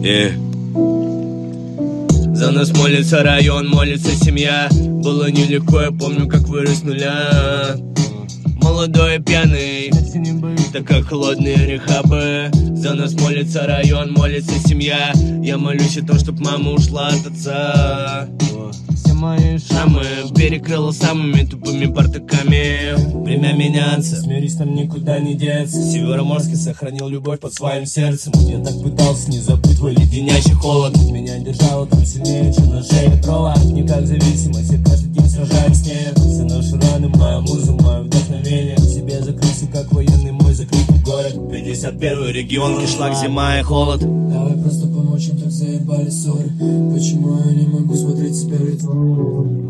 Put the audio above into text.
За нас молится район, молится семья. Было нелегко, я помню, как вырос с нуля. Молодой и пьяный, так как холодные рехабы. За нас молится район, молится семья. Я молюсь о том, чтоб мама ушла от отца. Все мои шрамы перекрыла самыми тупыми партаками. Время меняться, смирись, там никуда не деться. Североморский сохранил любовь под своим сердцем. Я так пытался не забыть твой леденящий холод. Меня держало там сильнее, чем на шее дрова. Не как зависимость, я каждый день сражаюсь с ней. Все наши раны, моя муза, мое вдохновение. В себе закрылся, как военный мой закрытый город. 51-й регион, кишлак, зима и холод. Давай просто помочь им, так заебали ссоры. Почему я не могу смотреть себя в лицо?